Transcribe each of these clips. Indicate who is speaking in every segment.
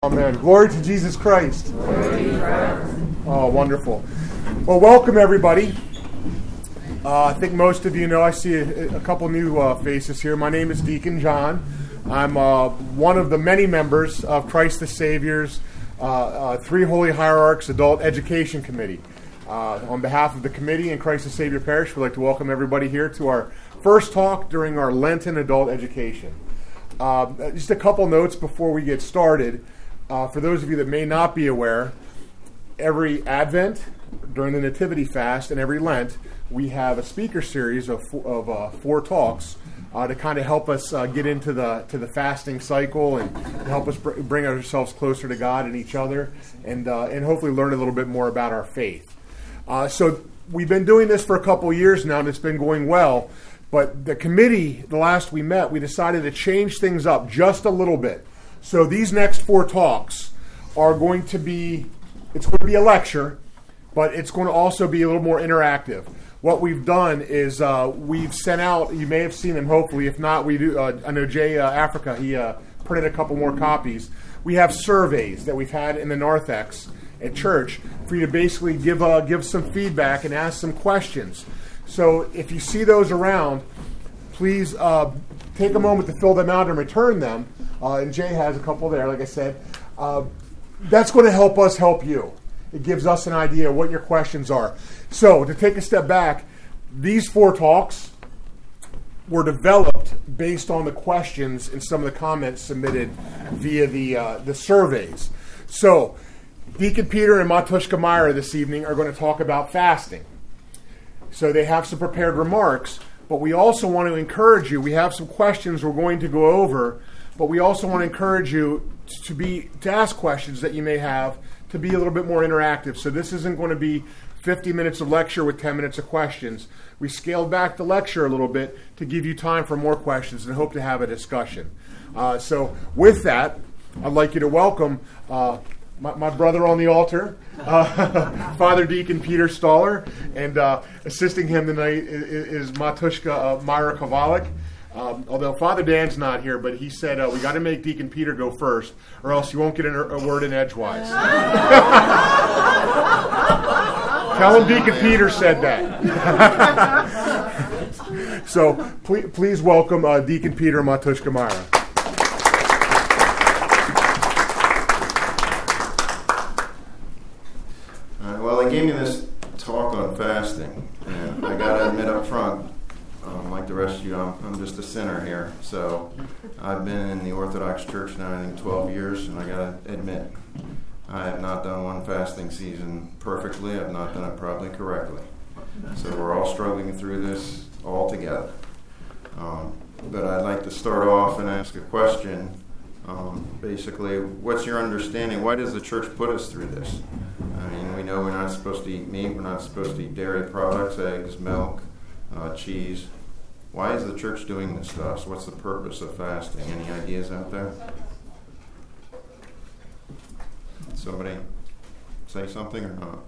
Speaker 1: Amen. Glory to Jesus Christ. Oh, wonderful. Well, welcome everybody. I think most of you know, I see a couple new faces here. My name is Deacon John. I'm one of the many members of Christ the Savior's Three Holy Hierarchs Adult Education Committee. On behalf of the committee and Christ the Savior Parish, we'd like to welcome everybody here to our first talk during our Lenten adult education. Just a couple notes before we get started. For those of you that may not be aware, every Advent, during the Nativity Fast, and every Lent, we have a speaker series of four talks to kind of help us get into the fasting cycle and help us bring ourselves closer to God and each other, and hopefully learn a little bit more about our faith. So we've been doing this for a couple years now, and it's been going well. But the committee, the last we met, we decided to change things up just a little bit. So these next four talks are going to be, it's going to be a lecture, but it's going to also be a little more interactive. What we've done is we've sent out, you may have seen them hopefully, if not, we do. I know Jay Africa, he printed a couple more copies. We have surveys that we've had in the narthex at church for you to basically give some feedback and ask some questions. So if you see those around, please take a moment to fill them out and return them. And Jay has a couple there, like I said. That's going to help us help you. It gives us an idea of what your questions are. So to take a step back, these four talks were developed based on the questions and some of the comments submitted via the surveys. So Deacon Peter and Matushka Myra this evening are going to talk about fasting. So they have some prepared remarks, but we also want to encourage you. We have some questions we're going to go over, but we also want to encourage you to ask questions that you may have, to be a little bit more interactive. So this isn't going to be 50 minutes of lecture with 10 minutes of questions. We scaled back the lecture a little bit to give you time for more questions and hope to have a discussion. So with that, I'd like you to welcome my brother on the altar, Father Deacon Peter Stoller, and assisting him tonight is Matushka Myra Kovalik. Although Father Dan's not here, but he said we got to make Deacon Peter go first, or else you won't get a word in edgewise. Tell him Deacon Peter said that. So please welcome Deacon Peter and Matushka Myra.
Speaker 2: Well, they gave me this talk on fasting, and I got to admit up front, like the rest of you, I'm just a sinner here. So I've been in the Orthodox Church now, I think, 12 years, and I got to admit, I have not done one fasting season perfectly. I've not done it probably correctly. So we're all struggling through this all together. But I'd like to start off and ask a question. Basically, what's your understanding? Why does the church put us through this? I mean, we know we're not supposed to eat meat. We're not supposed to eat dairy products, eggs, milk, cheese. Why is the church doing this to us? What's the purpose of fasting? Any ideas out there? Somebody say something or not?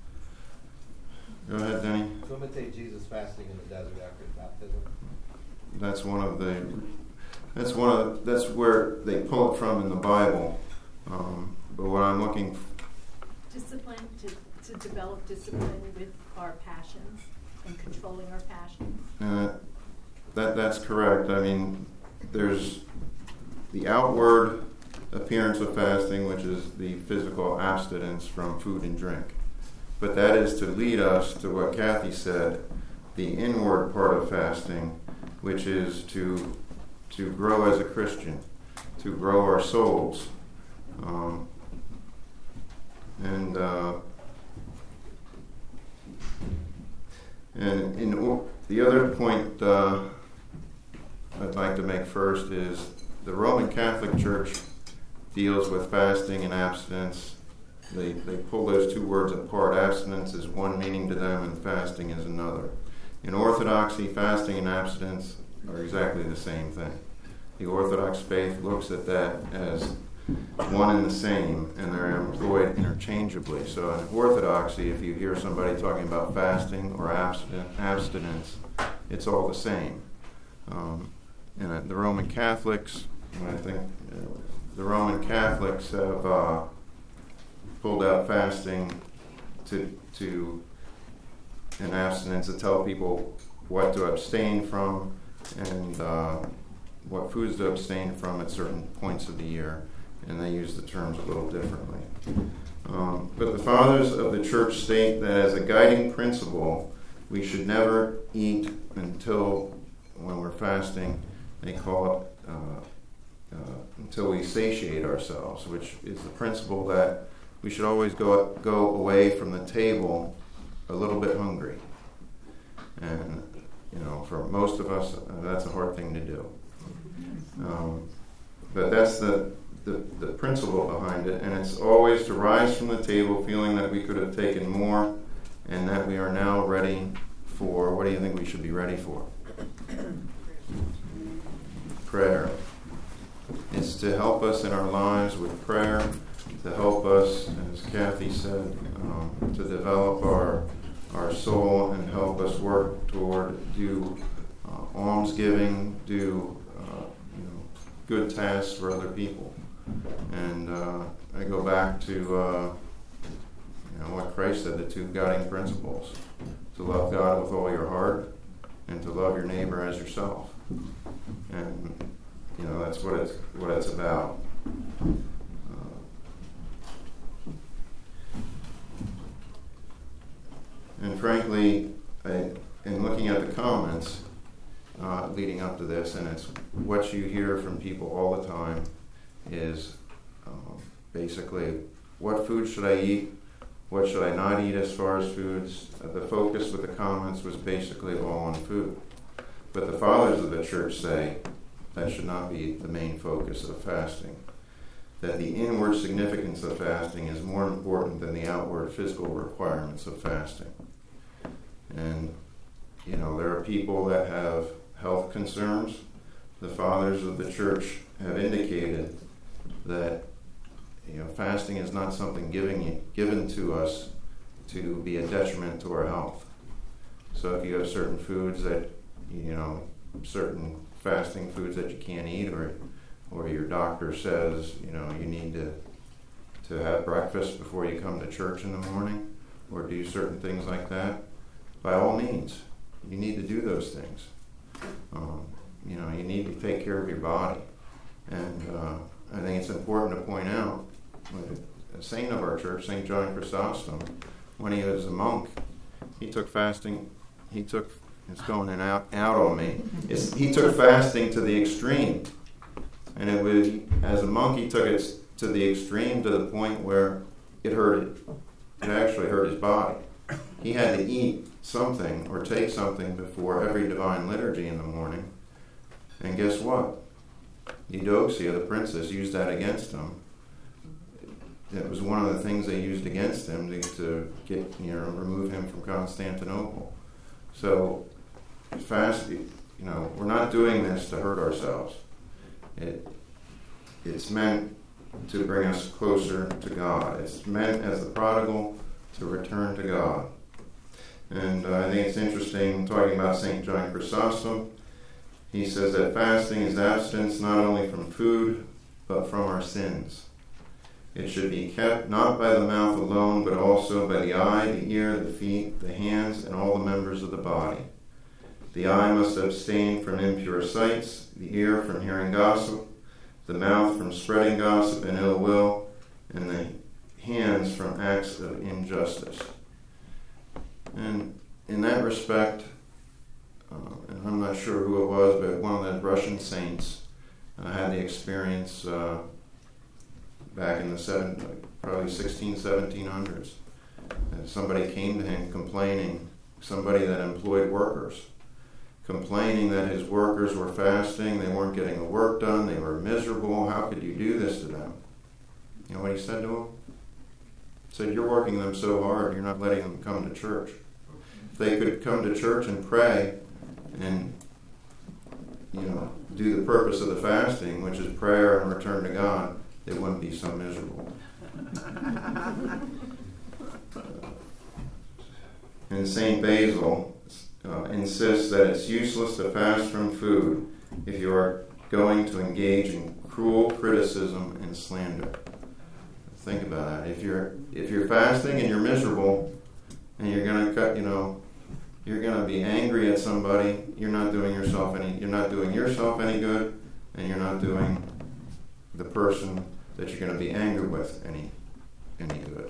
Speaker 2: Go ahead, Denny.
Speaker 3: To imitate Jesus fasting in the desert after his baptism.
Speaker 2: That's where they pull it from in the Bible. But what I'm looking
Speaker 4: discipline to develop discipline with our passions and controlling our passions.
Speaker 2: That's correct. I mean, there's the outward appearance of fasting, which is the physical abstinence from food and drink. But that is to lead us to what Kathy said, the inward part of fasting, which is to grow as a Christian, to grow our souls. And the other point I'd like to make first is the Roman Catholic Church deals with fasting and abstinence. They pull those two words apart. Abstinence is one meaning to them and fasting is another. In Orthodoxy, fasting and abstinence are exactly the same thing. The Orthodox faith looks at that as one and the same, and they're employed interchangeably. So in Orthodoxy, if you hear somebody talking about fasting or abstinence, it's all the same. And the Roman Catholics, I think the Roman Catholics have pulled out fasting to an abstinence to tell people what to abstain from and what foods to abstain from at certain points of the year, and they use the terms a little differently. But the fathers of the church state that as a guiding principle, we should never eat until, when we're fasting, they call it until we satiate ourselves, which is the principle that we should always go away from the table a little bit hungry. And, for most of us, that's a hard thing to do. But that's the principle behind it, and it's always to rise from the table feeling that we could have taken more and that we are now ready for, what do you think we should be ready for? Prayer. It's to help us in our lives with prayer, to help us, as Kathy said, to develop our soul and help us work toward do almsgiving, do good tasks for other people. And I go back to what Christ said, the two guiding principles: to love God with all your heart and to love your neighbor as yourself. And that's what it's about. And frankly, in looking at the comments leading up to this, and it's what you hear from people all the time is basically, what food should I eat? What should I not eat as far as foods? The focus with the comments was basically all on food. But the fathers of the church say that should not be the main focus of fasting. That the inward significance of fasting is more important than the outward physical requirements of fasting. And, there are people that have health concerns. The fathers of the church have indicated that, fasting is not something given to us to be a detriment to our health. So if you have certain foods that, certain fasting foods that you can't eat, or your doctor says, you need to have breakfast before you come to church in the morning, or do certain things like that, by all means, you need to do those things. You need to take care of your body. And I think it's important to point out, a saint of our church, St. John Chrysostom, when he was a monk, he took fasting, it's going in out on me. He took fasting to the extreme. And it was, as a monk, he took it to the extreme to the point where it actually hurt his body. He had to eat something or take something before every divine liturgy in the morning. And guess what? Eudoxia, the princess, used that against him. It was one of the things they used against him to get, remove him from Constantinople. So, fasting, we're not doing this to hurt ourselves. It's meant to bring us closer to God. It's meant as the prodigal to return to God. And I think it's interesting, talking about St. John Chrysostom, he says that fasting is abstinence not only from food, but from our sins. It should be kept not by the mouth alone, but also by the eye, the ear, the feet, the hands, and all the members of the body. The eye must abstain from impure sights, the ear from hearing gossip, the mouth from spreading gossip and ill will, and the hands from acts of injustice. And in that respect, and I'm not sure who it was, but one of the Russian saints had the experience back in the probably 1700s. And somebody came to him complaining, somebody that employed workers, complaining that his workers were fasting, they weren't getting the work done, they were miserable, how could you do this to them? You know what he said to him? He said, you're working them so hard, you're not letting them come to church. If they could come to church and pray and, do the purpose of the fasting, which is prayer and return to God, they wouldn't be so miserable. And St. Basil insists that it's useless to fast from food if you are going to engage in cruel criticism and slander. Think about that. If you're fasting and you're miserable, and you're gonna you're gonna be angry at somebody, you're not doing yourself any good, and you're not doing the person that you're going to be angry with any good.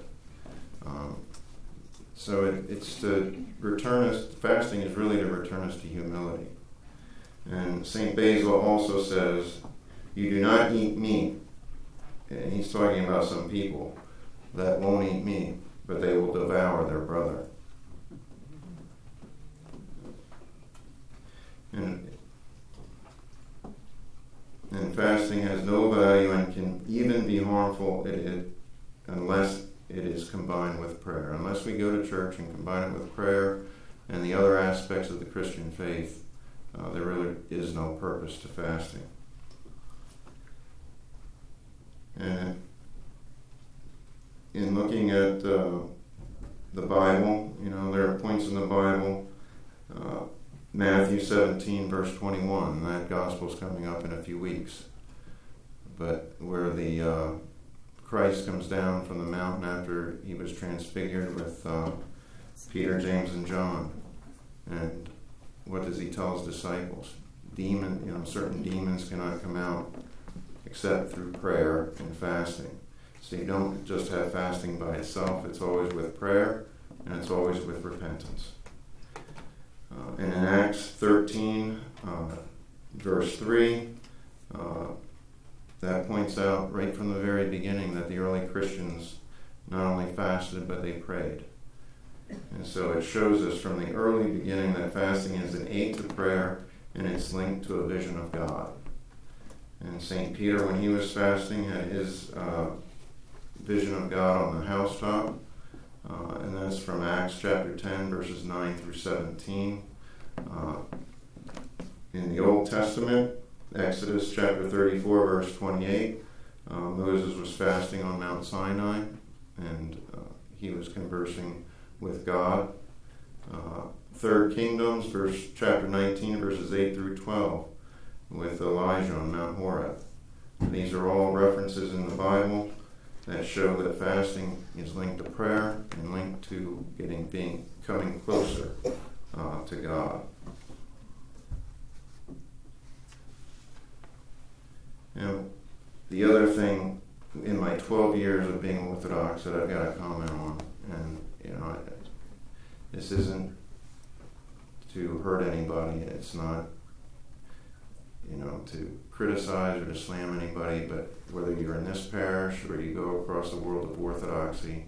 Speaker 2: So it's to return us. Fasting is really to return us to humility. And St. Basil also says, "You do not eat meat," and he's talking about some people that won't eat meat, but they will devour their brother. And fasting has no value and can even be harmful unless it is combined with prayer. Unless we go to church and combine it with prayer and the other aspects of the Christian faith, there really is no purpose to fasting. And in looking at the Bible, there are points in the Bible, Matthew 17, verse 21, that gospel's coming up in a few weeks, but where the Christ comes down from the mountain after he was transfigured with Peter, James, and John. And what does he tell his disciples? Certain demons cannot come out except through prayer and fasting. So you don't just have fasting by itself, it's always with prayer, and it's always with repentance. And in Acts 13, verse 3, that points out right from the very beginning that the early Christians not only fasted, but they prayed. And so it shows us from the early beginning that fasting is an aid to prayer, and it's linked to a vision of God. And St. Peter, when he was fasting, had his vision of God on the housetop. And that's from Acts chapter 10, verses 9 through 17. In the Old Testament, Exodus chapter 34, verse 28, Moses was fasting on Mount Sinai, and he was conversing with God. 3 Kingdoms, chapter 19, verses 8 through 12, with Elijah on Mount Horeb. These are all references in the Bible that show that fasting is linked to prayer and linked to coming closer to God. The other thing in my 12 years of being Orthodox that I've got to comment on, and this isn't to hurt anybody, it's not to criticize or to slam anybody, but whether you're in this parish or you go across the world of Orthodoxy,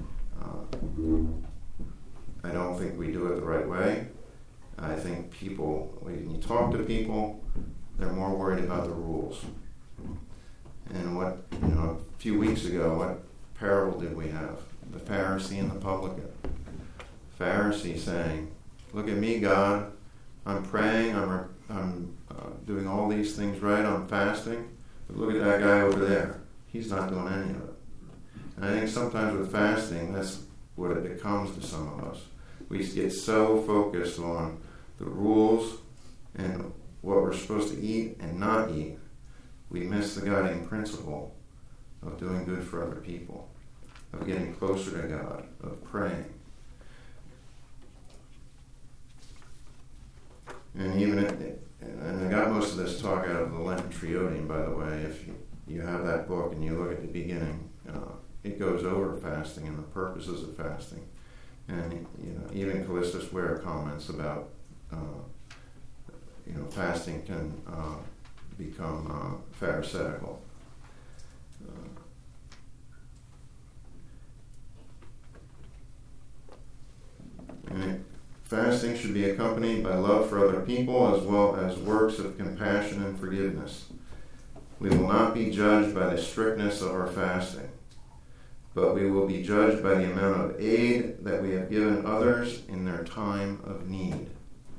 Speaker 2: I don't think we do it the right way. I think when you talk to people, they're more worried about the rules. And a few weeks ago, what parable did we have? The Pharisee and the publican. Pharisee saying, "Look at me, God. I'm praying. I'm doing all these things right. I'm fasting. But look at that guy over there. He's not doing any of it." And I think sometimes with fasting, that's what it becomes to some of us. We get so focused on the rules and what we're supposed to eat and not eat, we miss the guiding principle of doing good for other people, of getting closer to God, of praying. And I got most of this talk out of the Lenten Triodium, by the way. If you have that book and you look at the beginning, it goes over fasting and the purposes of fasting. And even Callistus Ware comments about fasting can become pharisaical. Fasting should be accompanied by love for other people as well as works of compassion and forgiveness. We will not be judged by the strictness of our fasting, but we will be judged by the amount of aid that we have given others in their time of need.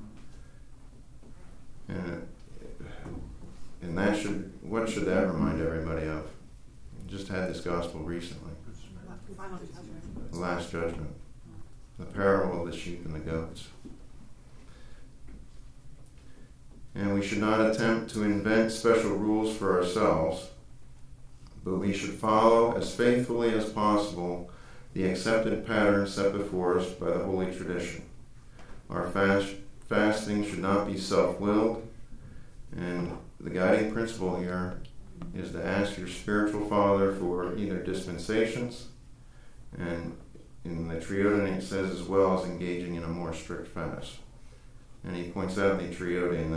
Speaker 2: And what should that remind everybody of? We just had this gospel recently. The Last Judgment. The parable of the sheep and the goats. And we should not attempt to invent special rules for ourselves, but we should follow as faithfully as possible the accepted pattern set before us by the Holy Tradition. Our fasting should not be self-willed, and the guiding principle here is to ask your spiritual father for either dispensations, and in the Triodin it says as well as engaging in a more strict fast. And he points out in the Triodin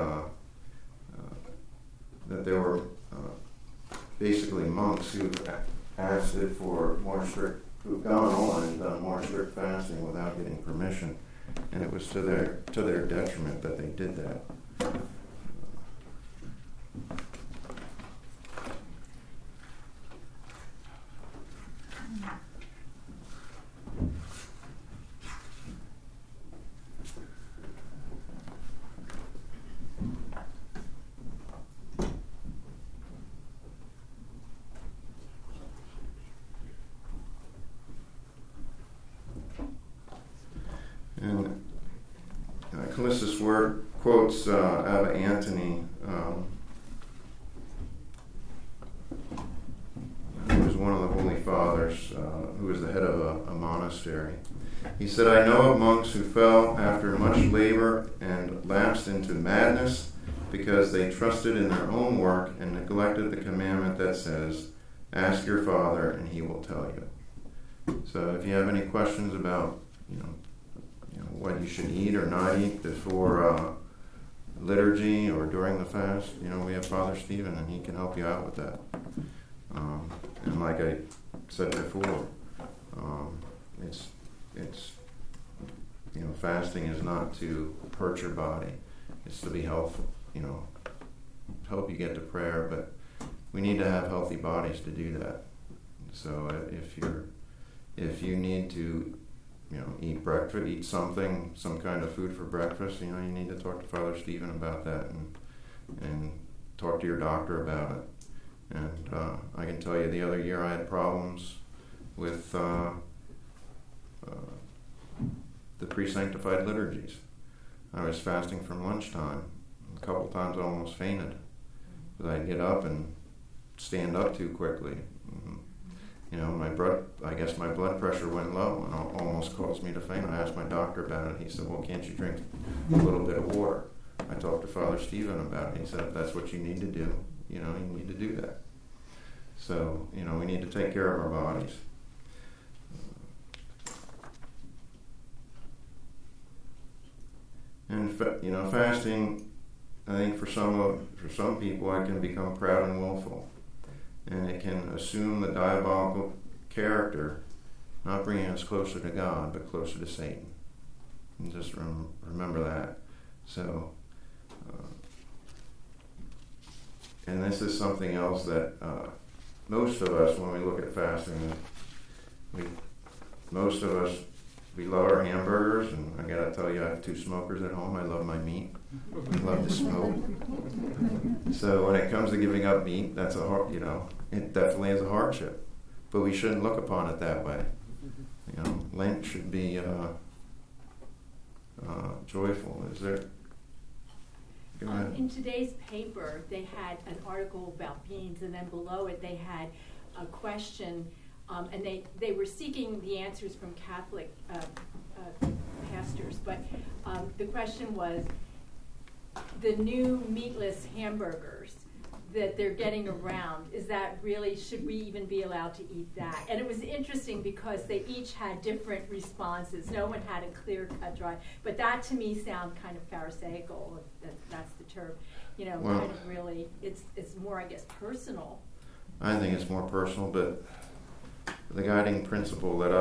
Speaker 2: that there were basically monks who asked it for more strict, who've gone on and done more strict fasting without getting permission, and it was to their detriment that they did that. And Callistus Word quotes Abba Antony, who was one of the Holy Fathers, who was the head of a monastery. He said, "I know of monks who fell after much labor and lapsed into madness because they trusted in their own work and neglected the commandment that says, 'Ask your Father and he will tell you.'" So if you have any questions about, what you should eat or not eat before liturgy or during the fast, we have Father Stephen, and he can help you out with that. And like I said before, it's fasting is not to hurt your body; it's to be helpful. Help you get to prayer, but we need to have healthy bodies to do that. So if you need to eat breakfast, eat some kind of food for breakfast, you need to talk to Father Stephen about that and talk to your doctor about it. And I can tell you the other year I had problems with the pre-sanctified liturgies. I was fasting from lunchtime. A couple times I almost fainted because I'd get up and stand up too quickly. My blood pressure went low and almost caused me to faint. I asked my doctor about it. He said, "Well, can't you drink a little bit of water?" I talked to Father Stephen about it. He said, "If that's what you need to do, you need to do that." So, we need to take care of our bodies. And, fasting, I think for some people, it can become proud and willful. And it can assume the diabolical character, not bringing us closer to God, but closer to Satan. And just remember that. So, and this is something else that most of us, when we look at fasting, we love our hamburgers, and I gotta tell you, I have 2 smokers at home. I love my meat. I love to smoke. So when it comes to giving up meat, that's it definitely is a hardship. But we shouldn't look upon it that way. Lent should be joyful. Is there?
Speaker 4: In today's paper, they had an article about beans, and then below it they had a question, and they were seeking the answers from Catholic pastors. But the question was, the new meatless hamburgers that they're getting around, is that really, should we even be allowed to eat that? And it was interesting because they each had different responses. No one had a clear cut dry, but that to me sounds kind of pharisaical, if that's the term. Kind of really, it's more, I guess, personal.
Speaker 2: I think it's more personal, but the guiding principle that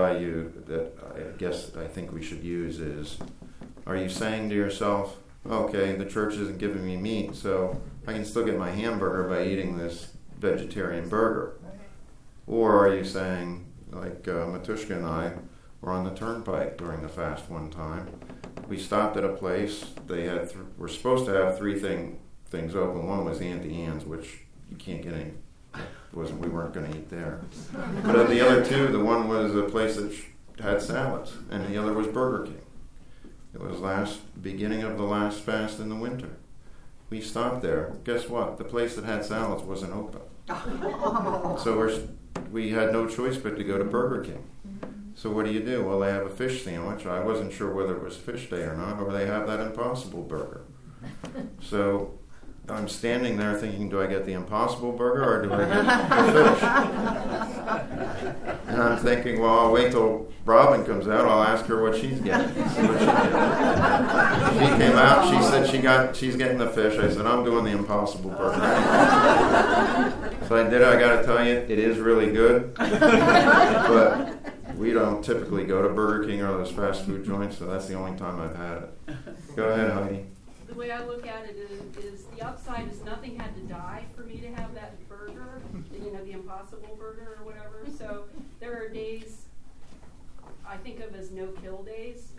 Speaker 2: I think we should use is, are you saying to yourself, okay, the church isn't giving me meat, so I can still get my hamburger by eating this vegetarian burger? Or are you saying, like Matushka and I were on the turnpike during the fast one time. We stopped at a place. They had we're supposed to have 3 things open. One was Auntie Anne's, which you can't get any. We weren't going to eat there. But of the other 2, the one was a place that had salads, and the other was Burger King. It was beginning of the last fast in the winter. we stopped there. Guess what? The place that had salads wasn't open. So we had no choice but to go to Burger King. So what do? Well, they have a fish sandwich. I wasn't sure whether it was fish day or not, or they have that Impossible Burger. So I'm standing there thinking, do I get the Impossible Burger or do I get the fish? And I'm thinking, well, I'll wait till Robin comes out. I'll ask her what she's getting. See what she gets. She came out. She said she's getting the fish. I said, I'm doing the Impossible Burger. So I did. I got to tell you, it is really good. But we don't typically go to Burger King or those fast food joints, so that's the only time I've had it. Go ahead, Heidi.
Speaker 5: The way I look at it is the upside is nothing had to die for me to have that burger, the Impossible Burger or whatever. So there are days I think of as no-kill days.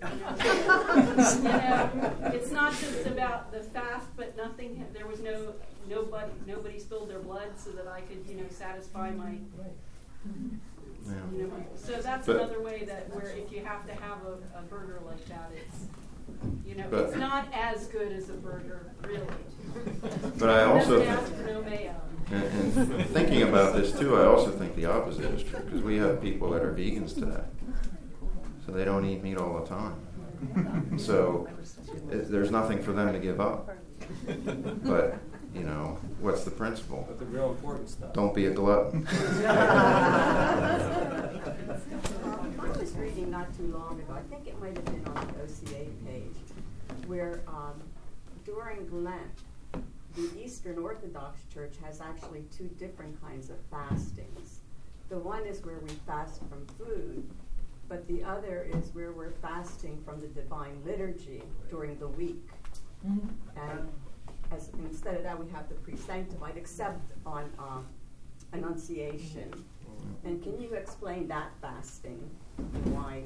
Speaker 5: It's not just about the fast, but there was nobody spilled their blood so that I could, satisfy my.
Speaker 2: Yeah.
Speaker 5: So that's another way where if you have to have a burger like that, it's. It's not as good as a burger, really.
Speaker 2: But I also
Speaker 5: no mayo.
Speaker 2: And thinking about this too, I also think the opposite is true, because we have people that are vegans today, so they don't eat meat all the time. So there's nothing for them to give up. But what's the principle?
Speaker 6: But the real important stuff.
Speaker 2: Don't be a glutton.
Speaker 7: I was reading not too long ago, I think it might have been on the OCA page, where during Lent, the Eastern Orthodox Church has actually two different kinds of fastings. The one is where we fast from food, but the other is where we're fasting from the Divine Liturgy during the week. And instead of that, we have the pre-sanctified, except on Annunciation. And can you explain that fasting and why?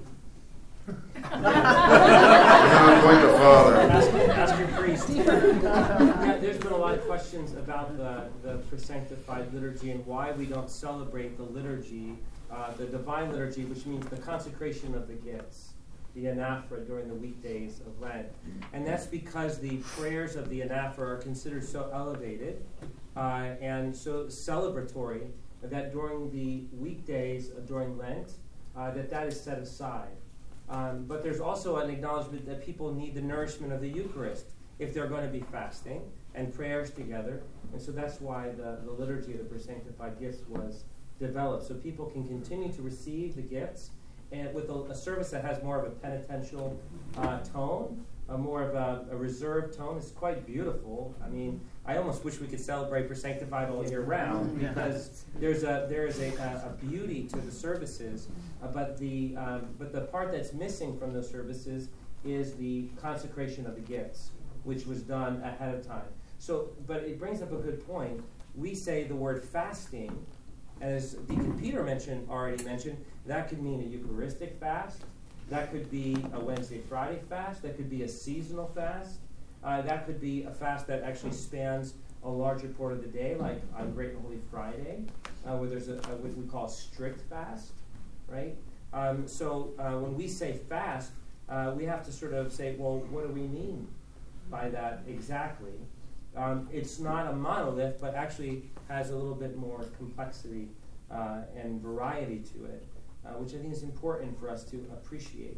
Speaker 6: Ask your priest. There's been a lot of questions about the pre-sanctified liturgy and why we don't celebrate the liturgy, the divine liturgy, which means the consecration of the gifts, the anaphora during the weekdays of Lent. And that's because the prayers of the anaphora are considered so elevated and so celebratory that during the weekdays during Lent, that is set aside. But there's also an acknowledgement that people need the nourishment of the Eucharist if they're going to be fasting and prayers together. And so that's why the liturgy of the pre-sanctified gifts was developed, so people can continue to receive the gifts and with a service that has more of a penitential tone, more of a reserved tone. It's quite beautiful. I mean, I almost wish we could celebrate pre-sanctified all year round because there is a beauty to the services, but the part that's missing from those services is the consecration of the gifts, which was done ahead of time. So, but it brings up a good point. We say the word fasting, as Deacon Peter already mentioned, that could mean a Eucharistic fast. That could be a Wednesday, Friday fast. That could be a seasonal fast. That could be a fast that actually spans a larger part of the day, like on Great and Holy Friday, where there's what we call a strict fast, right? So when we say fast, we have to sort of say, well, what do we mean by that exactly? It's not a monolith, but actually has a little bit more complexity and variety to it, which I think is important for us to appreciate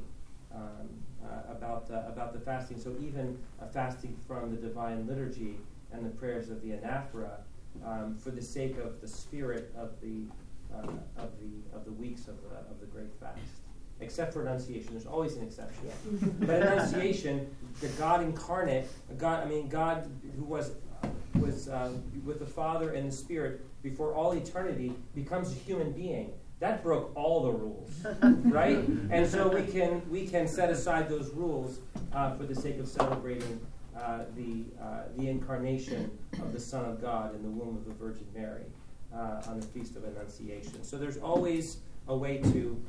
Speaker 6: about the fasting. So even fasting from the Divine Liturgy and the prayers of the anaphora, for the sake of the spirit of the weeks of the Great Fast. Except for Annunciation, there's always an exception. But Annunciation, the God incarnate, God who was with the Father and the Spirit before all eternity, becomes a human being. That broke all the rules, right? And so we can set aside those rules for the sake of celebrating the incarnation of the Son of God in the womb of the Virgin Mary on the Feast of Annunciation. So there's always a way to.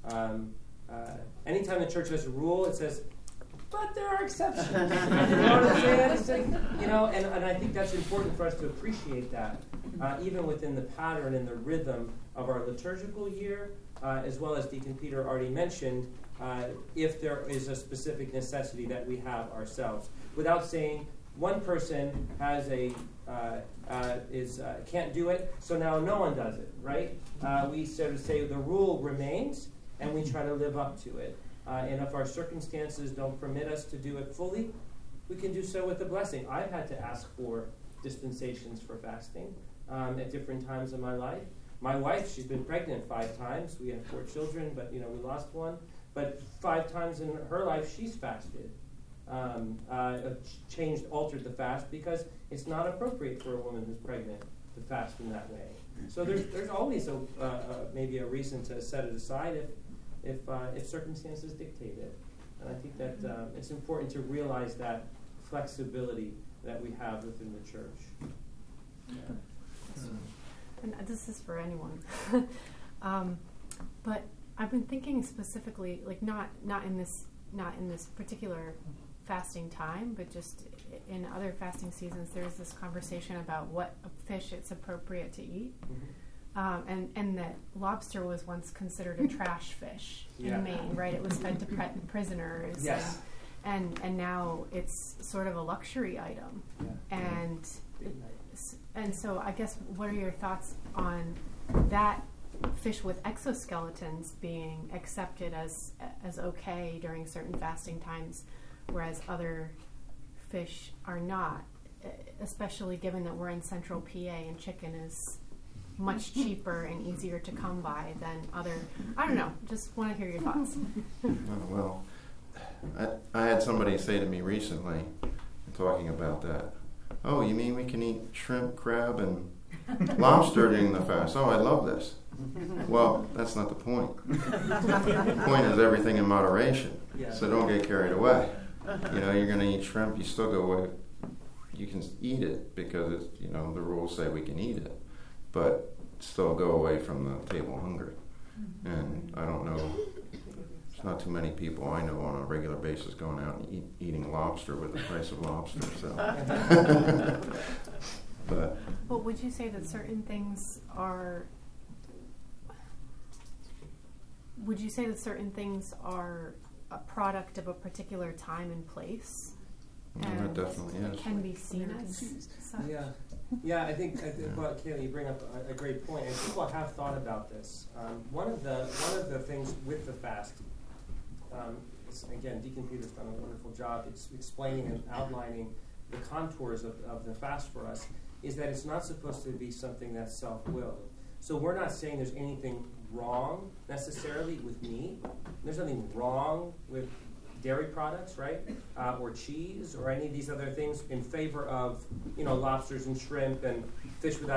Speaker 6: Anytime the church has a rule, it says, but there are exceptions. You know what I'm saying? And I think that's important for us to appreciate that, even within the pattern and the rhythm of our liturgical year, as well as Deacon Peter already mentioned, if there is a specific necessity that we have ourselves, without saying one person has can't do it, so now no one does it, right? We sort of say the rule remains, and we try to live up to it. And if our circumstances don't permit us to do it fully, we can do so with a blessing. I've had to ask for dispensations for fasting at different times in my life. My wife, she's been pregnant 5 times. We have 4 children, but we lost one. But 5 times in her life, she's fasted. Altered the fast because it's not appropriate for a woman who's pregnant to fast in that way. So there's always maybe a reason to set it aside if circumstances dictate it. And I think that it's important to realize that flexibility that we have within the church. Yeah.
Speaker 8: And this is for anyone, but I've been thinking specifically, like not in this particular fasting time, but just in other fasting seasons. There's this conversation about what fish it's appropriate to eat. Mm-hmm. And that lobster was once considered a trash fish in Maine, right? It was fed to prisoners.
Speaker 6: Yes.
Speaker 8: And now it's sort of a luxury item. Yeah. And so I guess what are your thoughts on that fish with exoskeletons being accepted as okay during certain fasting times, whereas other fish are not, especially given that we're in central PA and chicken is much cheaper and easier to come by than other, I don't know, just want to hear your thoughts.
Speaker 2: Well, I had somebody say to me recently, talking about that, "Oh, you mean we can eat shrimp, crab, and lobster during the fast? Oh, I love this." Well, that's not the point. The point is everything in moderation. So don't get carried away. You're going to eat shrimp, you still go away. You can eat it because it's, the rules say we can eat it, but still go away from the table hungry. And I don't know, there's not too many people I know on a regular basis going out and eating lobster with the price of lobster. So, but
Speaker 8: would you say that certain things are? Would you say that certain things are a product of a particular time and place?
Speaker 2: That definitely is.
Speaker 8: Can be seen as such?
Speaker 6: Yeah. I think well, Kayla, you bring up a great point, and people have thought about this. One of the things with the fast, again, Deacon Peter's done a wonderful job explaining and outlining the contours of the fast for us, is that it's not supposed to be something that's self-willed. So we're not saying there's anything wrong necessarily with meat. There's nothing wrong with dairy products, right? Or cheese or any of these other things in favor of, lobsters and shrimp and fish without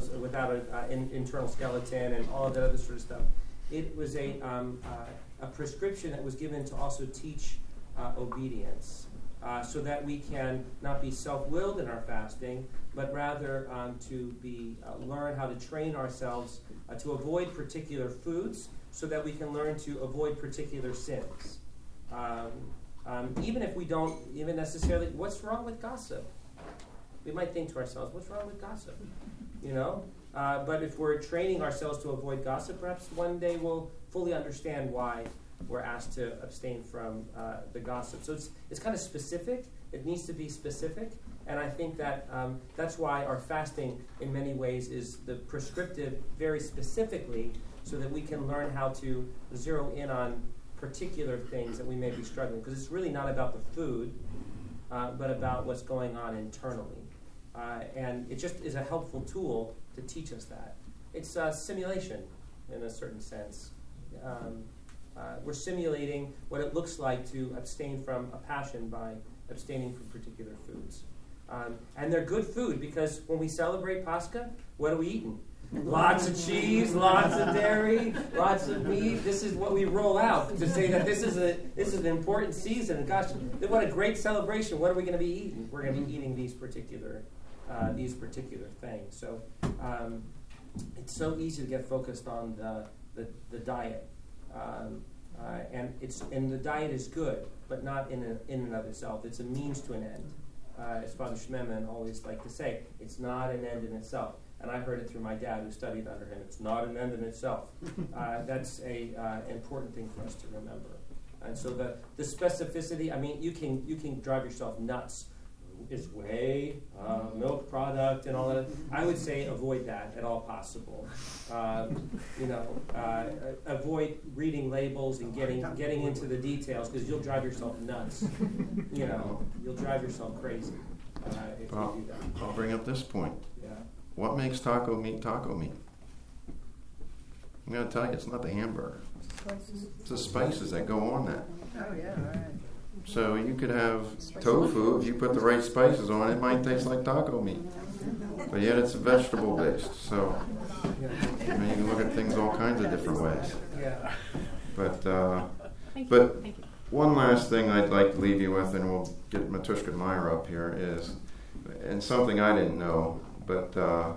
Speaker 6: an internal skeleton and all of that other sort of stuff. It was a prescription that was given to also teach obedience, so that we can not be self-willed in our fasting, but rather to learn how to train ourselves to avoid particular foods, so that we can learn to avoid particular sins. Even if we don't even necessarily, what's wrong with gossip? We might think to ourselves, what's wrong with gossip? But if we're training ourselves to avoid gossip, perhaps one day we'll fully understand why we're asked to abstain from the gossip. So it's kind of specific. It needs to be specific. And I think that that's why our fasting, in many ways, is the prescriptive very specifically, so that we can learn how to zero in on particular things that we may be struggling. Because it's really not about the food, but about what's going on internally. And it just is a helpful tool to teach us that. It's simulation, in a certain sense. We're simulating what it looks like to abstain from a passion by abstaining from particular foods. And they're good food, because when we celebrate Pascha, what are we eating? Lots of cheese, lots of dairy, lots of meat. This is what we roll out to say that this is an important season. And gosh, what a great celebration! What are we going to be eating? We're going to be eating these particular things. So it's so easy to get focused on the diet, and the diet is good, but not in and of itself. It's a means to an end. As Father Schmemann always liked to say, it's not an end in itself. And I heard it through my dad, who studied under him. It's not an end in itself. That's an important thing for us to remember. And so the specificity, I mean, you can drive yourself nuts is whey, milk product, and all that. I would say avoid that at all possible. Avoid reading labels and getting into the details, because you'll drive yourself nuts. You'll drive yourself crazy if you do that.
Speaker 2: I'll bring up this point.
Speaker 6: Yeah.
Speaker 2: What makes taco meat taco meat? I'm going to tell you, it's not the hamburger. It's the spices that go on that.
Speaker 9: Oh, yeah, all right.
Speaker 2: So you could have tofu, if you put the right spices on it, might taste like taco meat. But yet it's vegetable based. So you can look at things all kinds of different ways.
Speaker 6: Yeah.
Speaker 2: But one last thing I'd like to leave you with, and we'll get Matushka and Myra up here, is, and something I didn't know, but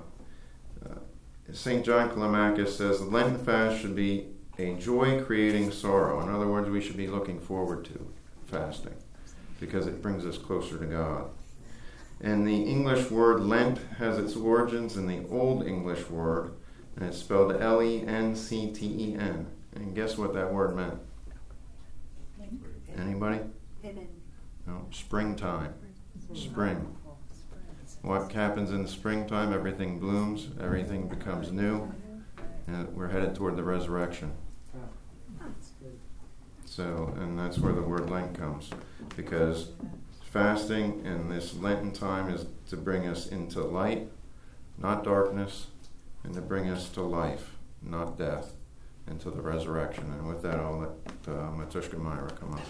Speaker 2: St. John Climacus says the Lenten fast should be a joy-creating sorrow. In other words, we should be looking forward to fasting because it brings us closer to God. And the English word Lent has its origins in the Old English word, and it's spelled Lencten. And guess what that word meant? Anybody? No, springtime. Spring. What happens in the springtime? Everything blooms, everything becomes new, and we're headed toward the resurrection. So, and that's where the word Lent comes, because fasting in this Lenten time is to bring us into light, not darkness, and to bring us to life, not death, and to the resurrection. And with that, I'll let Matushka and Myra come up.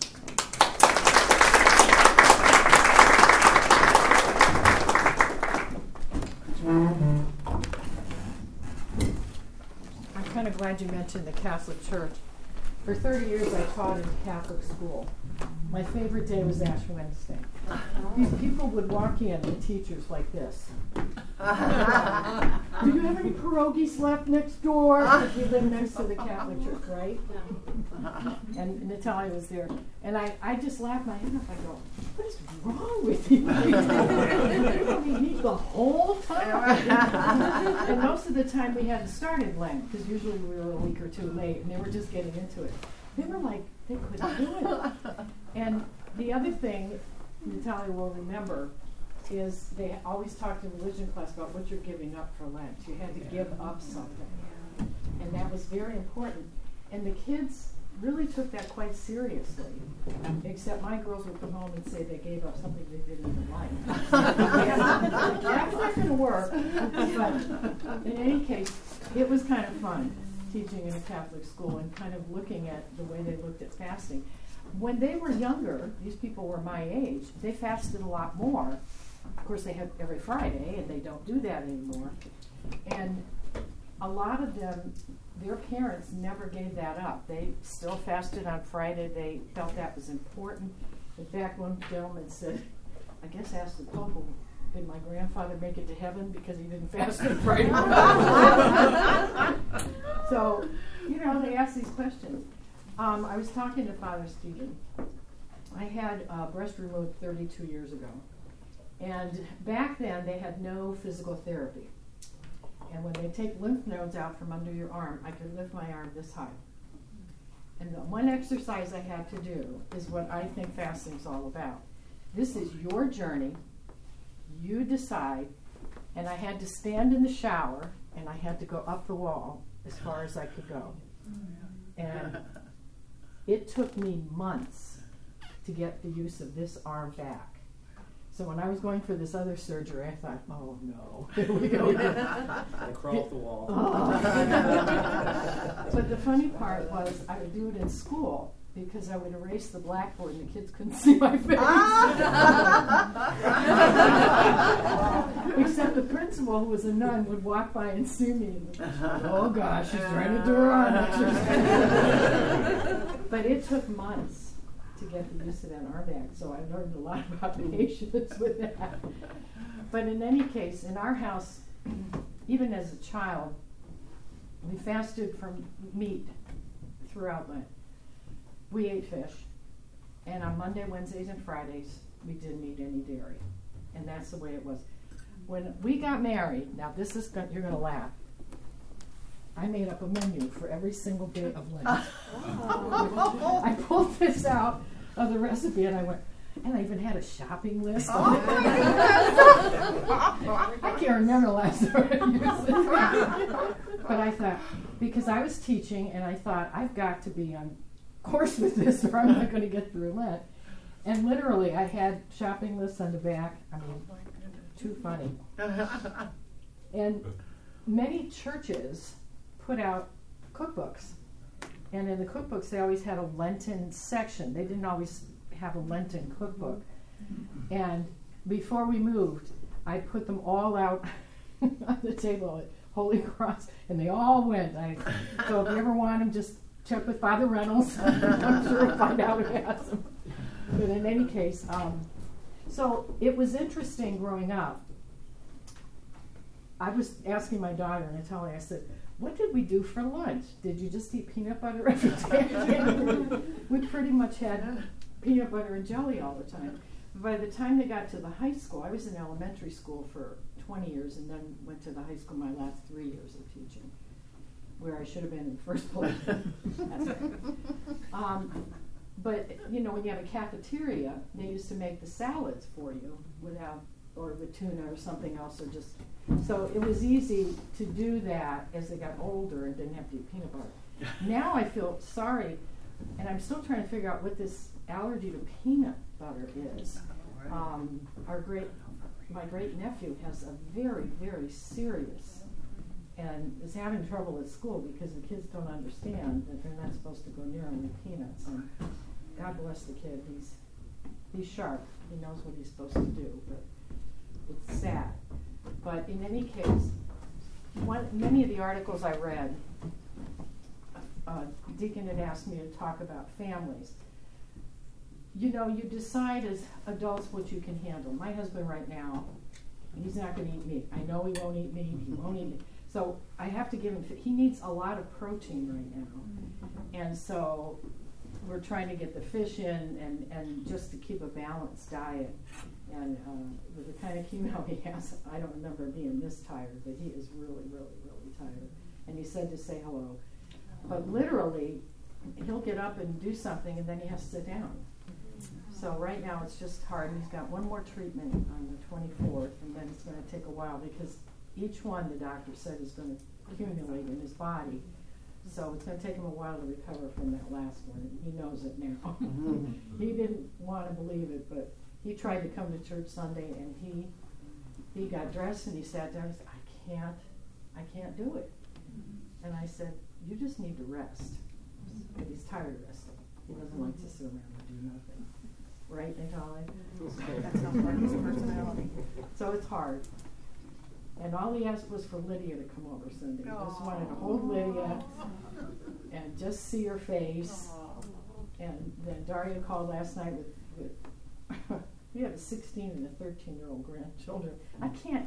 Speaker 9: I'm kind of glad you mentioned the Catholic Church. For 30 years, I taught in Catholic school. My favorite day was Ash Wednesday. These people would walk in, the teachers, like this. Do you have any pierogies left next door? Because we live next to the Catholic Church, right? And Natalia was there. And I just laughed my head off. I go, what is wrong with you? We meet the whole time. And most of the time we hadn't started Lent, because usually we were a week or two late, and they were just getting into it. They were like, they couldn't do it. And the other thing Natalia will remember is they always talked in religion class about what you're giving up for Lent. You had to give up something. And that was very important. And the kids really took that quite seriously, except my girls would come home and say they gave up something they didn't even like. That's not going to work. But in any case, it was kind of fun teaching in a Catholic school and kind of looking at the way they looked at fasting. When they were younger, these people were my age, they fasted a lot more. Of course, they had every Friday, and they don't do that anymore. And a lot of them, their parents never gave that up. They still fasted on Friday. They felt that was important. In fact, one gentleman said, I guess asked the Pope, did my grandfather make it to heaven because he didn't fast on Friday? So, they ask these questions. I was talking to Father Stephen. I had breast removed 32 years ago. And back then, they had no physical therapy. And when they take lymph nodes out from under your arm, I could lift my arm this high. And the one exercise I had to do is what I think fasting's all about. This is your journey. You decide. And I had to stand in the shower, and I had to go up the wall as far as I could go. And it took me months to get the use of this arm back. So when I was going for this other surgery, I thought, oh no, here we go.
Speaker 6: I crawl up the wall.
Speaker 9: But the funny part was I would do it in school because I would erase the blackboard and the kids couldn't see my face. Except the principal, who was a nun, would walk by and see me. And, oh gosh, she's trying to do her arm exercise. But it took months to get the use of that arm back, so I learned a lot about patience with that. But in any case, in our house, even as a child, we fasted from meat throughout Lent. We ate fish, and on Monday, Wednesdays, and Fridays, we didn't eat any dairy, and that's the way it was. When we got married, now this is you're going to laugh. I made up a menu for every single day of Lent. I pulled this out of the recipe, and I went, And I even had a shopping list.
Speaker 10: Oh my
Speaker 9: I can't remember the last time I used it. But I thought, because I was teaching, and I thought, I've got to be on course with this or I'm not going to get through Lent. And literally, I had shopping lists on the back. I mean, too funny. And many churches put out cookbooks. And in the cookbooks, they always had a Lenten section. They didn't always have a Lenten cookbook. And before we moved, I put them all out on the table at Holy Cross, and they all went. So if you ever want them, just check with Father Reynolds. I'm sure we'll find out who has them. But in any case, so it was interesting growing up. I was asking my daughter, Natalia, I said, what did we do for lunch? Did you just eat peanut butter every day? We pretty much had peanut butter and jelly all the time. By the time they got to the high school, I was in elementary school for 20 years and then went to the high school my last 3 years of teaching, where I should have been in the first place. That's right. But, you know, when you have a cafeteria, they used to make the salads for you or with tuna or something else, or just, so it was easy to do that as they got older and didn't have to eat peanut butter. Now I feel sorry, and I'm still trying to figure out what this allergy to peanut butter is. My great nephew has a very, very serious, and is having trouble at school because the kids don't understand that they're not supposed to go near him with peanuts. And God bless the kid. He's sharp. He knows what he's supposed to do, but it's sad. But in any case, many of the articles I read, Deacon had asked me to talk about families. You know, you decide as adults what you can handle. My husband right now, he's not going to eat meat. I know he won't eat meat. He won't eat meat. So I have to give him, he needs a lot of protein right now. And so we're trying to get the fish in and just to keep a balanced diet. And with the kind of chemo he has, I don't remember being this tired, but he is really, really, really tired. And he said to say hello. But literally, he'll get up and do something, and then he has to sit down. So right now it's just hard. He's got one more treatment on the 24th, and then it's going to take a while because each one, the doctor said, is going to accumulate in his body. So it's going to take him a while to recover from that last one, and he knows it now. He didn't want to believe it, but he tried to come to church Sunday, and he got dressed, and he sat down and said, I can't do it. And I said, you just need to rest. But he's tired of resting. He doesn't like to sit around and do nothing. Right, Natalia? That's not part of his personality. So it's hard. And all he asked was for Lydia to come over Sunday. He just wanted to hold Lydia and just see her face. And then Daria called last night with we have a 16 and a 13-year-old grandchildren. I can't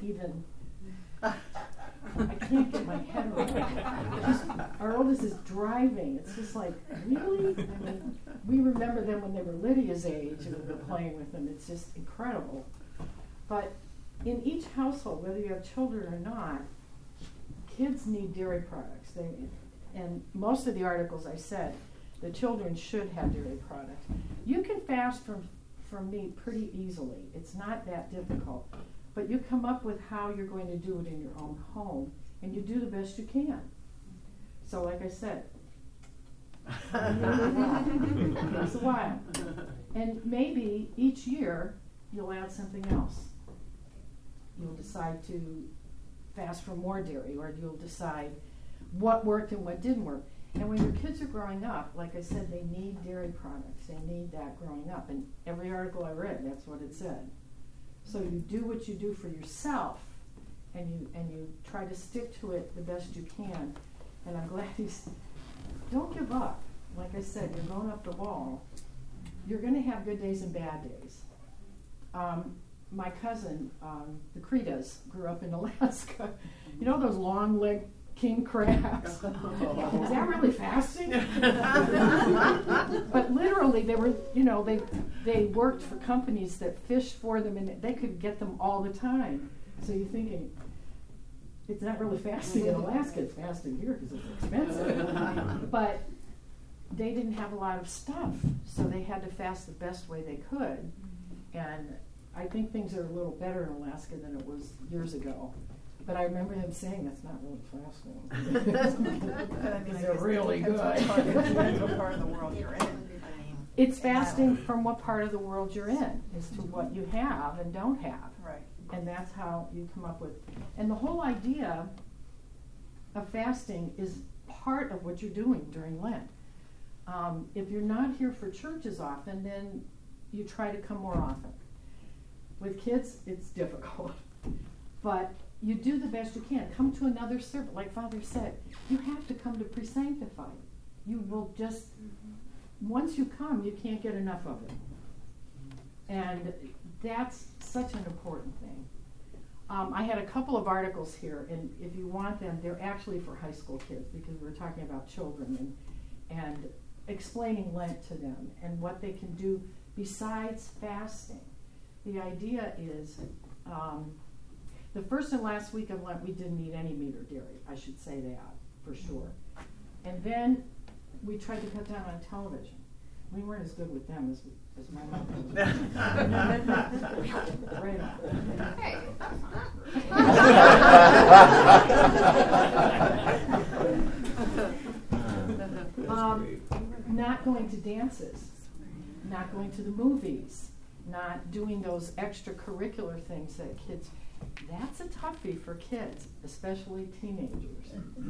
Speaker 9: get my head around it. Our oldest is driving. It's just like, really? I mean, we remember them when they were Lydia's age and we were playing with them. It's just incredible. But in each household, whether you have children or not, kids need dairy products. And most of the articles I said, the children should have dairy products. You can fast from meat pretty easily. It's not that difficult. But you come up with how you're going to do it in your own home, and you do the best you can. So like I said, takes a while. And maybe each year you'll add something else. You'll decide to fast from more dairy, or you'll decide what worked and what didn't work. And when your kids are growing up, like I said, they need dairy products. They need that growing up. And every article I read, that's what it said. So you do what you do for yourself, and you try to stick to it the best you can. And I'm glad don't give up. Like I said, you're going up the wall. You're going to have good days and bad days. My cousin, the Cretas, grew up in Alaska. You know those long-legged king crabs? Is that really fasting? But literally, they were, they worked for companies that fished for them, and they could get them all the time. So you're thinking, it's not really fasting in Alaska, it's fasting here because it's expensive. But they didn't have a lot of stuff, so they had to fast the best way they could. And I think things are a little better in Alaska than it was years ago. But I remember him saying that's not really fasting. Because they're really good.
Speaker 10: Depends what part of the world you're in.
Speaker 9: It's fasting from what part of the world you're in, as to what you have and don't have.
Speaker 10: Right.
Speaker 9: And that's how you come up with. And the whole idea of fasting is part of what you're doing during Lent. If you're not here for church as often, then you try to come more often. With kids, it's difficult. But you do the best you can. Come to another service. Like Father said, you have to come to Pre-Sanctified. You will just, once you come, you can't get enough of it. And that's such an important thing. I had a couple of articles here, and if you want them, they're actually for high school kids, because we're talking about children and explaining Lent to them and what they can do besides fasting. The idea is, the first and last week of Lent, we didn't eat any meat or dairy. I should say that for sure. And then we tried to cut down on television. We weren't as good with them as my mother was. Right on.
Speaker 10: Hey.
Speaker 9: Not going to dances, not going to the movies, not doing those extracurricular things that kids. That's a toughie for kids, especially teenagers.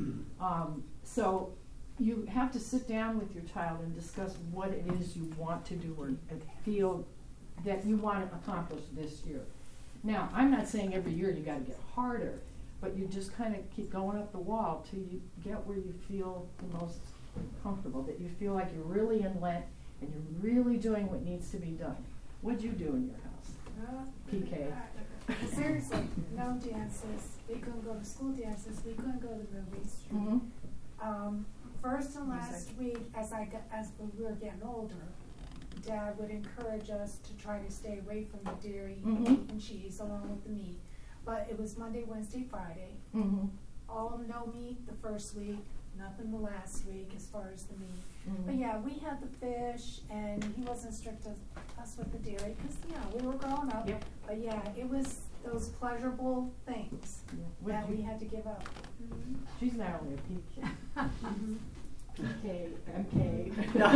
Speaker 9: So you have to sit down with your child and discuss what it is you want to do and feel that you want to accomplish this year. Now, I'm not saying every year you got to get harder, but you just kind of keep going up the wall till you get where you feel the most comfortable, that you feel like you're really in Lent and you're really doing what needs to be done. What'd you do in your house? PK.
Speaker 11: Seriously, no dances. We couldn't go to school dances. We couldn't go to the movies.
Speaker 9: Mm-hmm.
Speaker 11: First and last week, as we were getting older, Dad would encourage us to try to stay away from the dairy and cheese along with the meat. But it was Monday, Wednesday, Friday.
Speaker 9: Mm-hmm.
Speaker 11: All no meat the first week, nothing the last week as far as the meat.
Speaker 9: Mm-hmm.
Speaker 11: But yeah, we had the fish, and he wasn't strict as us with the dairy because we were growing up.
Speaker 9: Yep.
Speaker 11: But yeah, it was those pleasurable things that we had to give up. Mm-hmm.
Speaker 9: She's not only a PK. PK, MK.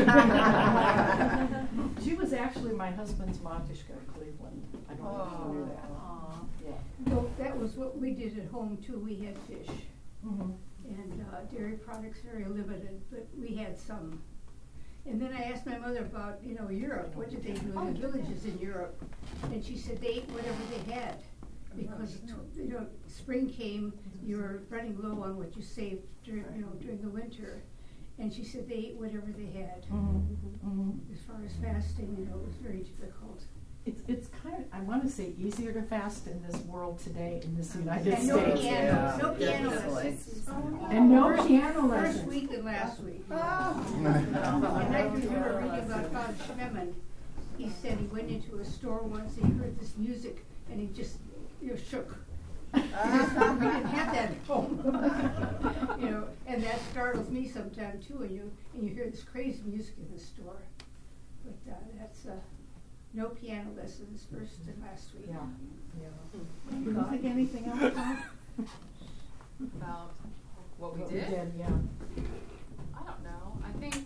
Speaker 9: She was actually my husband's Matishka in Cleveland. I don't know if you knew that. Yeah.
Speaker 12: Well, that was what we did at home too. We had fish.
Speaker 9: Mm-hmm.
Speaker 12: And dairy products very limited, but we had some. And then I asked my mother about, Europe. What did they do in the villages in Europe? And she said they ate whatever they had. Because, spring came, you were running low on what you saved during the winter. And she said they ate whatever they had.
Speaker 9: Mm-hmm. Mm-hmm.
Speaker 12: As far as fasting, it was very difficult.
Speaker 9: It's kind of, I want to say, easier to fast in this world today in this United
Speaker 12: and
Speaker 9: States.
Speaker 12: No piano lessons.
Speaker 9: And no piano lessons.
Speaker 12: First week and last week. And I remember reading about Father Schmemann. He said he went into a store once and he heard this music and he just shook. We didn't have that at home. And that startles me sometimes too, and you hear this crazy music in the store. But that's no piano lessons first and last week.
Speaker 9: Yeah. Do you think anything else
Speaker 10: about what we
Speaker 9: We
Speaker 10: did?
Speaker 9: yeah.
Speaker 10: I don't know.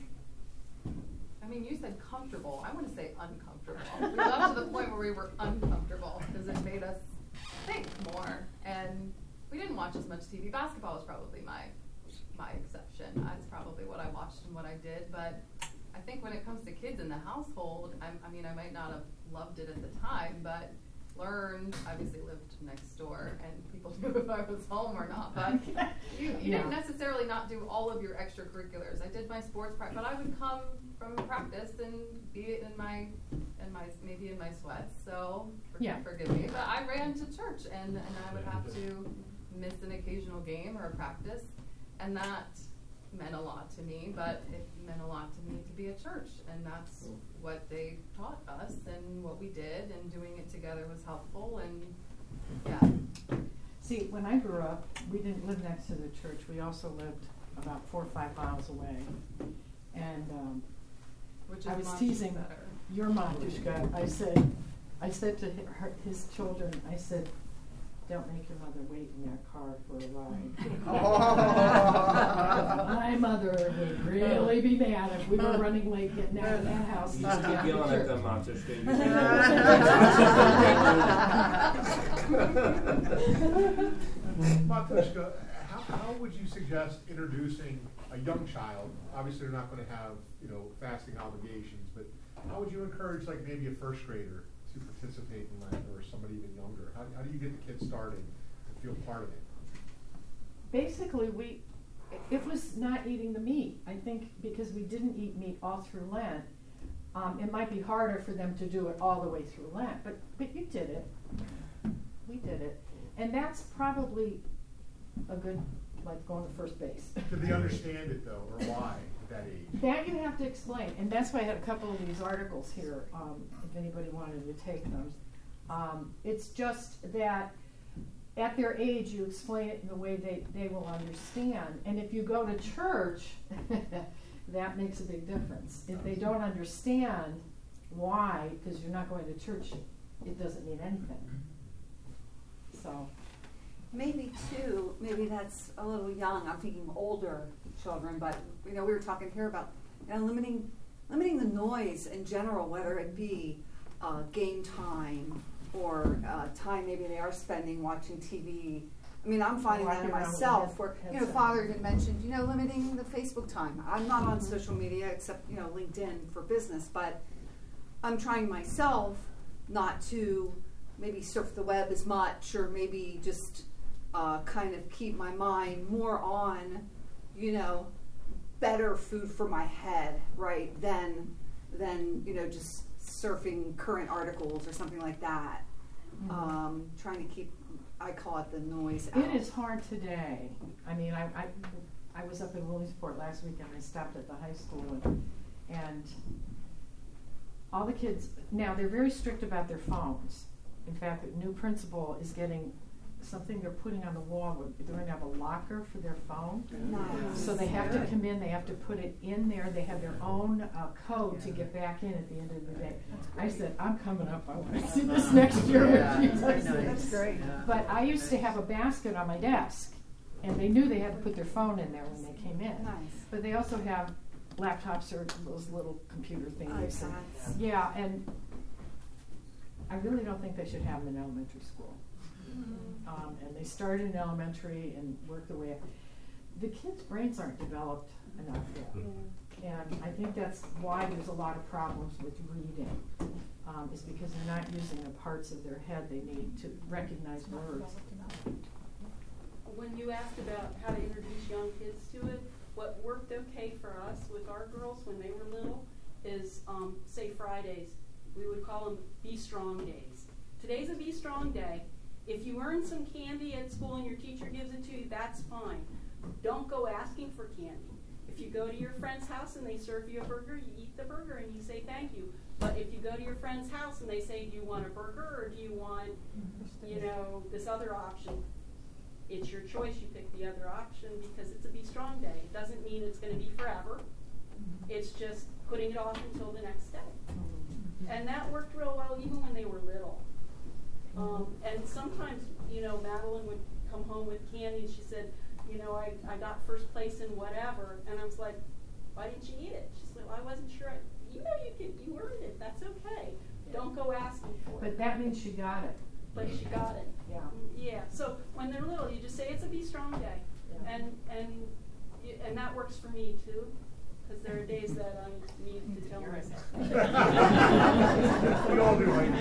Speaker 10: You said comfortable. I want to say uncomfortable. We got to the point where we were uncomfortable because it made us think more. And we didn't watch as much TV. Basketball was probably my exception. That's probably what I watched and what I did. But I think when it comes to kids in the household, I might not have loved it at the time, but learned, obviously lived next door, and people knew if I was home or not. But you didn't necessarily not do all of your extracurriculars. I did my sports practice, but I would come from practice and be in my maybe in my sweats. So forgive me, but I ran to church, and I would have to miss an occasional game or a practice, and that meant a lot to me, but it meant a lot to me to be at church, and that's what they taught us and what we did, and doing it together was helpful. And
Speaker 9: See, when I grew up, we didn't live next to the church. We also lived about 4 or 5 miles away, and
Speaker 10: which
Speaker 9: I
Speaker 10: is
Speaker 9: was
Speaker 10: much
Speaker 9: teasing
Speaker 10: better.
Speaker 9: your Matushka. I said, I said to his children, I said, don't make your mother wait in that car for a ride. My mother would really be mad if we were running late getting out of that house.
Speaker 6: You just keep yelling at them, Mom.
Speaker 13: Matushka, how would you suggest introducing a young child? Obviously, they're not going to have fasting obligations, but how would you encourage maybe a first grader to participate in Lent, or somebody even younger? How do you get the kids started to feel part of it?
Speaker 9: Basically, it was not eating the meat. I think because we didn't eat meat all through Lent, it might be harder for them to do it all the way through Lent. But you did it. We did it. And that's probably a good, going to first base.
Speaker 13: Do they understand it, though, or why at that age?
Speaker 9: That you have to explain. And that's why I had a couple of these articles here, if anybody wanted to take them. It's just that at their age, you explain it in the way they will understand. And if you go to church, that makes a big difference. If they don't understand why, because you're not going to church, it doesn't mean anything. So
Speaker 14: maybe that's a little young. I'm thinking older children, but we were talking here about limiting the noise in general, whether it be game time or time maybe they are spending watching TV. I mean, I'm finding that in myself, where Father had mentioned limiting the Facebook time. I'm not on social media except LinkedIn for business, but I'm trying myself not to maybe surf the web as much, or maybe just kind of keep my mind more on, better food for my head, right, than just surfing current articles or something like that.
Speaker 9: Mm-hmm.
Speaker 14: Trying to keep, I call it the noise out.
Speaker 9: It is hard today. I mean, I was up in Williamsport last week, and I stopped at the high school, and all the kids, now they're very strict about their phones. In fact, the new principal is getting something they're putting on the wall. They're going to have a locker for their phone.
Speaker 14: Nice.
Speaker 9: So they have to come in, they have to put it in there. They have their own code to get back in at the end of the day. I said, I'm coming up. I want to see this next year with you. That's great. But I used to have a basket on my desk, and they knew they had to put their phone in there when they came in.
Speaker 14: Nice.
Speaker 9: But they also have laptops or those little computer things. Yeah, and I really don't think they should have them in elementary school. And they started in elementary and worked their way up. The kids' brains aren't developed enough yet. And I think that's why there's a lot of problems with reading, is because they're not using the parts of their head they need to recognize words.
Speaker 5: When you asked about how to introduce young kids to it, what worked okay for us with our girls when they were little is, say Fridays, we would call them Be Strong Days. Today's a Be Strong Day. If you earn some candy at school and your teacher gives it to you, that's fine. Don't go asking for candy. If you go to your friend's house and they serve you a burger, you eat the burger and you say thank you. But if you go to your friend's house and they say, do you want a burger or do you want, this other option? It's your choice. You pick the other option because it's a Be Strong Day. It doesn't mean it's going to be forever. It's just putting it off until the next day. And that worked real well even when they were little. And sometimes, Madeline would come home with candy and she said, I got first place in whatever. And I was like, why didn't you eat it? She said, well, I wasn't sure. You earned it. That's okay. Don't go asking for it.
Speaker 9: But that means she got it.
Speaker 5: But she got it.
Speaker 9: Yeah.
Speaker 5: Yeah. So when they're little, you just say it's a Be Strong Day. Yeah. And that works for me too. Because there are days that I need to tell myself.
Speaker 13: We all do, right?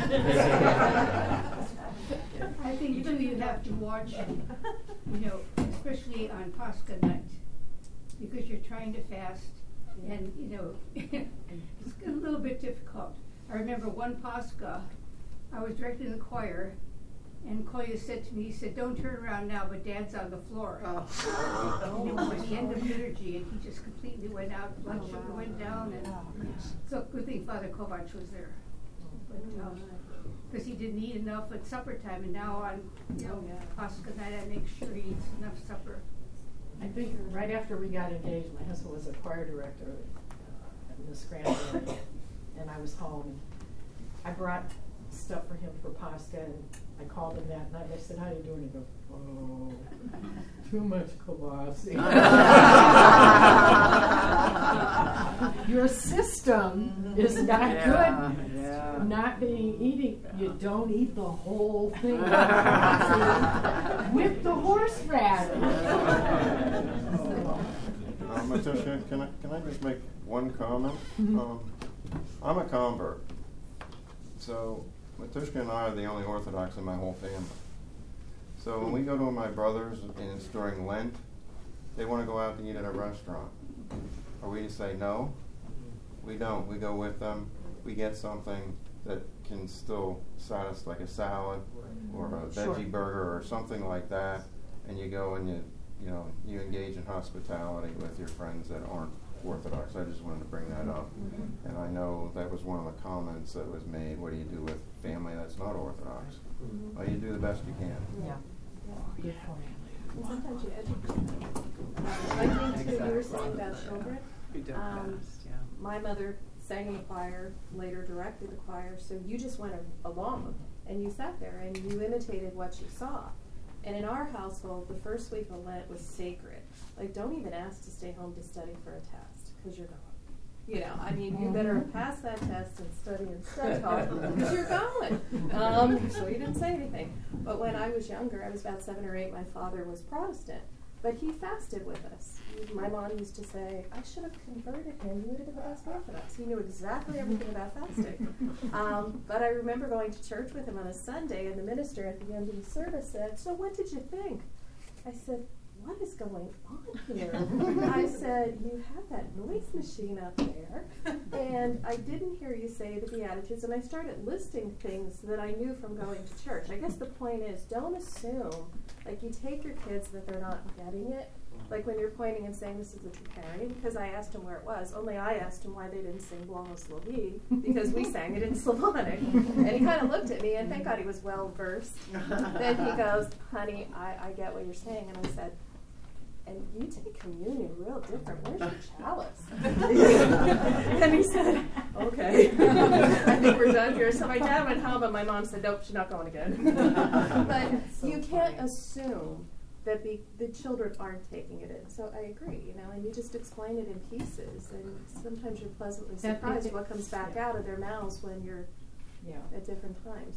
Speaker 12: I think too you have to watch, especially on Pascha night, because you're trying to fast, and it's a little bit difficult. I remember one Pascha, I was directing the choir, and Kolya said to me, he said, don't turn around now, but Dad's on the floor. And it was the end of liturgy, and he just completely went out, blood sugar went down, and so good thing Father Kovac was there. Because he didn't eat enough at supper time, and now on Pascha night I make sure he eats enough supper.
Speaker 9: I think right after we got engaged, my husband was a choir director in the Scranton, and I was home. I brought stuff for him for pasta, and I called him that night. I said, "How you doing?" He goes, "Oh, too much kibasi." Your system is not good.
Speaker 15: Yeah.
Speaker 9: Not eating. You don't eat the whole thing with the horseradish.
Speaker 2: Matusha, can I just make one comment? I'm a convert. So Matushka and I are the only Orthodox in my whole family. So when we go to my brothers and it's during Lent, they want to go out to eat at a restaurant. Are we to say no? We don't. We go with them. We get something that can still satisfy, like a salad or a veggie burger or something like that, and you go and you engage in hospitality with your friends that aren't Orthodox. I just wanted to bring that up. And I know that was one of the comments that was made. What do you do with family that's not Orthodox? Well, you do the best you can.
Speaker 8: Yeah.
Speaker 9: Good point.
Speaker 16: And sometimes you educate them. I think too, you were saying about children. My mother sang in the choir, later directed the choir, so you just went along and you sat there and you imitated what you saw. And in our household, the first week of Lent was sacred. Like, don't even ask to stay home to study for a test, because you're going. You know, I mean, you better pass that test and study hard, because you're going. So he didn't say anything. But when I was younger, I was about 7 or 8, my father was Protestant. But he fasted with us. My mom used to say, I should have converted him. He would have been the best Orthodox. He knew exactly everything about fasting. But I remember going to church with him on a Sunday, and the minister at the end of the service said, so what did you think? I said, what is going on here? I said, you have that noise machine up there, and I didn't hear you say the Beatitudes, and I started listing things that I knew from going to church. I guess the point is, don't assume, like, you take your kids that they're not getting it, like when you're pointing and saying this is the Trinitarian, because I asked him where it was, only I asked him why they didn't sing Blahoslovi, because we sang it in Slavonic, and he kind of looked at me, and thank God he was well-versed. Then he goes, honey, I get what you're saying, and I said, and you take communion real different. Where's your chalice? And he said, okay. I think we're done here. So my dad went home, and my mom said, nope, she's not going again. But you can't assume that the children aren't taking it in. So I agree, and you just explain it in pieces, and sometimes you're pleasantly surprised what comes back out of their mouths when you're at different times.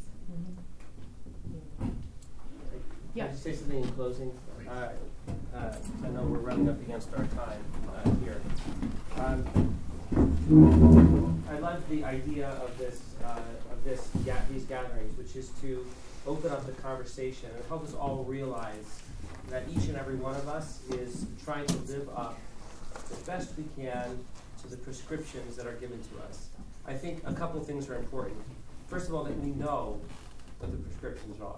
Speaker 6: Can I just say something in closing? I know we're running up against our time here. I love the idea of these gatherings, which is to open up the conversation and help us all realize that each and every one of us is trying to live up as best we can to the prescriptions that are given to us. I think a couple of things are important. First of all, that we know what the prescriptions are.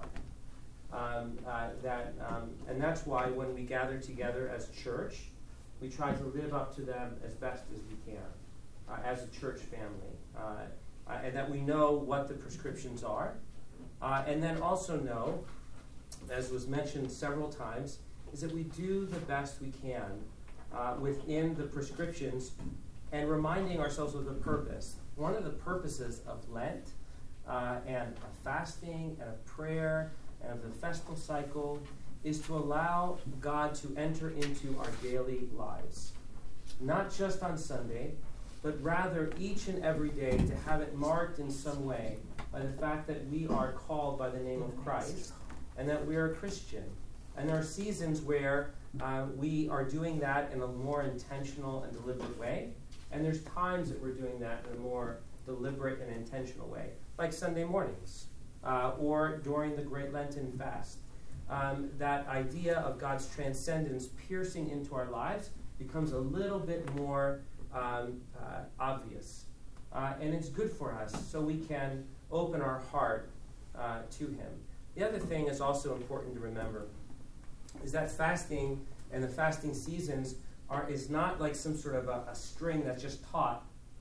Speaker 6: And that's why when we gather together as church, we try to live up to them as best as we can as a church family. And that we know what the prescriptions are. And then also know, as was mentioned several times, is that we do the best we can within the prescriptions and reminding ourselves of the purpose. One of the purposes of Lent and of fasting and of prayer and of the festal cycle is to allow God to enter into our daily lives. Not just on Sunday, but rather each and every day to have it marked in some way by the fact that we are called by the name of Christ and that we are a Christian. And there are seasons where we are doing that in a more intentional and deliberate way. And there's times that we're doing that in a more deliberate and intentional way, like Sunday mornings. Or during the Great Lenten Fast. That idea of God's transcendence piercing into our lives becomes a little bit more obvious. And it's good for us, so we can open our heart to Him. The other thing is also important to remember is that fasting and the fasting seasons is not like some sort of a string that's just taught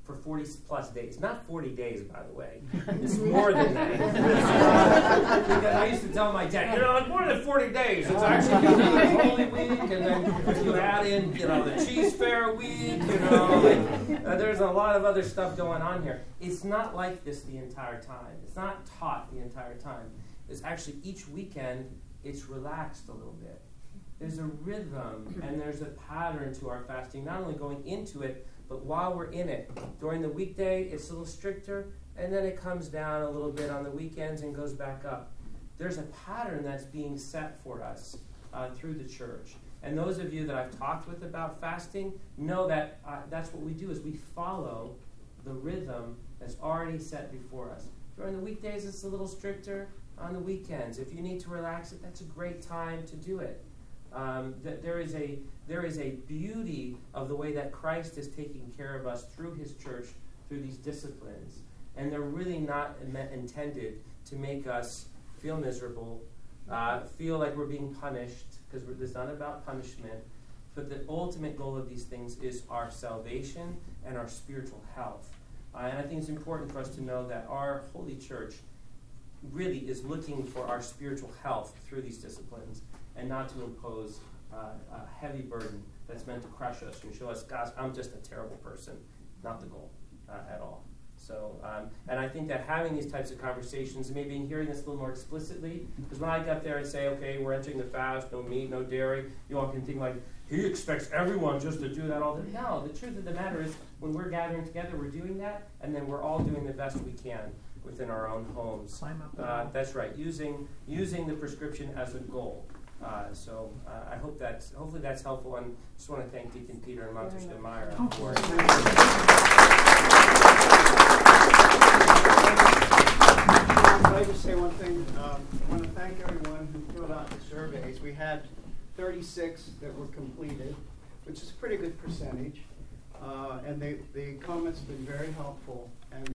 Speaker 6: for 40 plus days. Not 40 days, by the way. It's more than that. Because I used to tell my dad, it's more than 40 days. It's actually Holy Week, and then if you add in, the Cheese Fair week, there's a lot of other stuff going on here. It's not like this the entire time. It's not taught the entire time. It's actually each weekend, it's relaxed a little bit. There's a rhythm and there's a pattern to our fasting, not only going into it, but while we're in it. During the weekday, it's a little stricter, and then it comes down a little bit on the weekends and goes back up. There's a pattern that's being set for us through the church. And those of you that I've talked with about fasting know that that's what we do, is we follow the rhythm that's already set before us. During the weekdays, it's a little stricter. On the weekends, if you need to relax it, that's a great time to do it. There is a beauty of the way that Christ is taking care of us through his church, through these disciplines. And they're really not intended to make us feel miserable, feel like we're being punished, because it's not about punishment. But the ultimate goal of these things is our salvation and our spiritual health. And I think it's important for us to know that our holy church really is looking for our spiritual health through these disciplines, and not to impose a heavy burden that's meant to crush us and show us, gosh, I'm just a terrible person. Not the goal at all. So, and I think that having these types of conversations, maybe hearing this a little more explicitly, because when I get there and say, okay, we're entering the fast, no meat, no dairy, you all can think like, he expects everyone just to do that all the time. No, the truth of the matter is, when we're gathering together, we're doing that, and then we're all doing the best we can within our own homes. That's right, using the prescription as a goal. I hope hopefully that's helpful, and just want to thank Deacon Peter and Monster Meyer for
Speaker 15: Can I just say one thing? I want to thank everyone who filled out the surveys. We had 36 that were completed, which is a pretty good percentage. And the comments have been very helpful